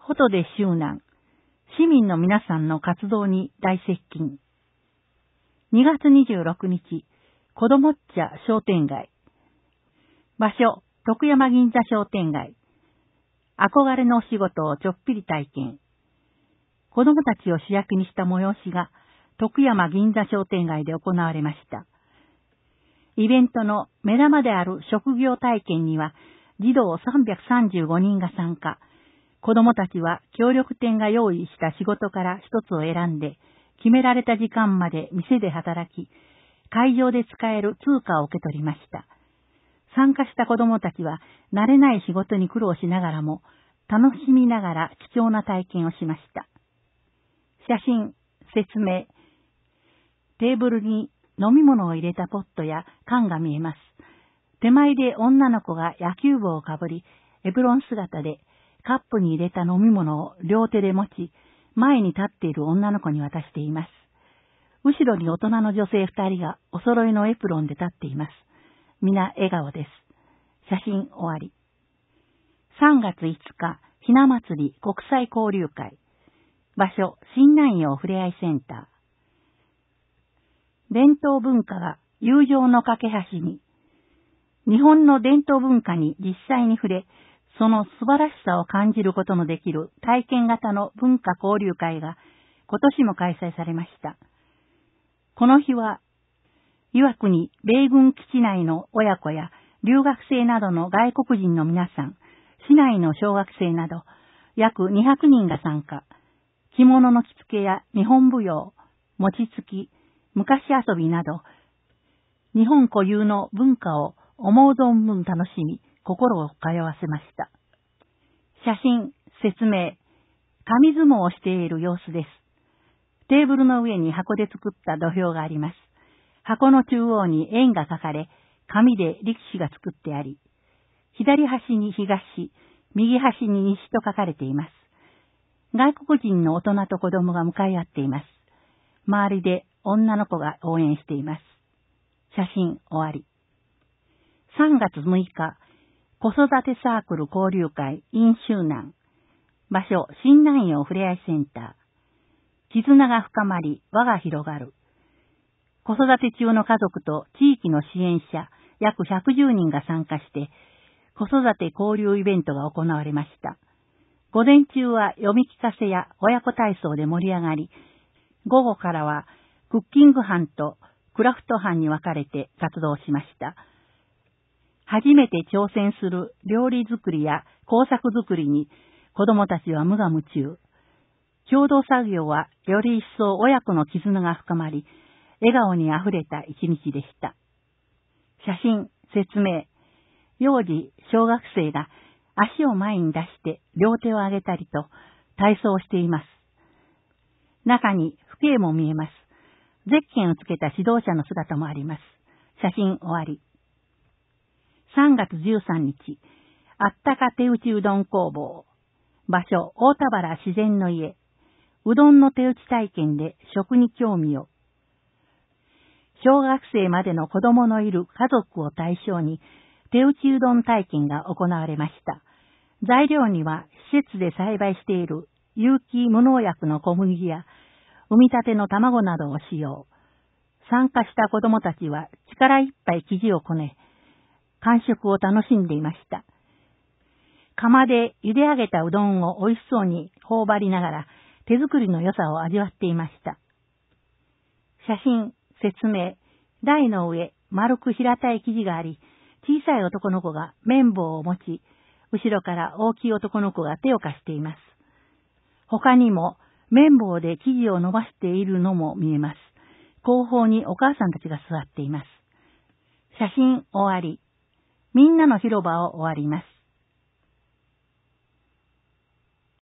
ホトで周南、市民の皆さんの活動に大接近。2月26日、子供っちゃ商店街。場所、徳山銀座商店街。憧れのお仕事をちょっぴり体験。子供たちを主役にした催しが、徳山銀座商店街で行われました。イベントの目玉である職業体験には、児童335人が参加。子供たちは協力店が用意した仕事から一つを選んで、決められた時間まで店で働き、会場で使える通貨を受け取りました。参加した子供たちは慣れない仕事に苦労しながらも、楽しみながら貴重な体験をしました。写真、説明。テーブルに飲み物を入れたポットや缶が見えます。手前で女の子が野球帽をかぶり、エプロン姿でカップに入れた飲み物を両手で持ち、前に立っている女の子に渡しています。後ろに大人の女性2人がお揃いのエプロンで立っています。皆笑顔です。写真終わり。3月5日、ひな祭り国際交流会。場所、新南陽ふれあいセンター。伝統文化が友情の架け橋に。日本の伝統文化に実際に触れ、その素晴らしさを感じることのできる体験型の文化交流会が今年も開催されました。この日は、岩国米軍基地内の親子や留学生などの外国人の皆さん、市内の小学生など約200人が参加。着物の着付けや日本舞踊、餅つき、昔遊びなど、日本固有の文化を思う存分楽しみ、心を通わせました。写真、説明。紙相撲をしている様子です。テーブルの上に箱で作った土俵があります。箱の中央に円が描かれ、紙で力士が作ってあり、左端に東、右端に西と書かれています。外国人の大人と子供が向かい合っています。周りで女の子が応援しています。写真終わり。3月6日、子育てサークル交流会 in 周南。場所、新南陽ふれあいセンター。絆が深まり、輪が広がる。子育て中の家族と地域の支援者、約110人が参加して、子育て交流イベントが行われました。午前中は読み聞かせや親子体操で盛り上がり、午後からはクッキング班とクラフト班に分かれて活動しました。初めて挑戦する料理作りや工作作りに子供たちは無我夢中。共同作業はより一層親子の絆が深まり、笑顔にあふれた一日でした。写真、説明。幼児、小学生が足を前に出して両手を上げたりと体操をしています。中に父兄も見えます。ゼッケンをつけた指導者の姿もあります。写真終わり。3月13日、あったか手打ちうどん工房。場所、大田原自然の家。うどんの手打ち体験で食に興味を。小学生までの子供のいる家族を対象に手打ちうどん体験が行われました。材料には施設で栽培している有機無農薬の小麦や産みたての卵などを使用。参加した子供たちは力いっぱい生地をこね、感触を楽しんでいました。釜で茹で上げたうどんを美味しそうに頬張りながら手作りの良さを味わっていました。写真、説明。台の上、丸く平たい生地があり、小さい男の子が綿棒を持ち、後ろから大きい男の子が手を貸しています。他にも綿棒で生地を伸ばしているのも見えます。後方にお母さんたちが座っています。写真終わり。みんなの広場を終わります。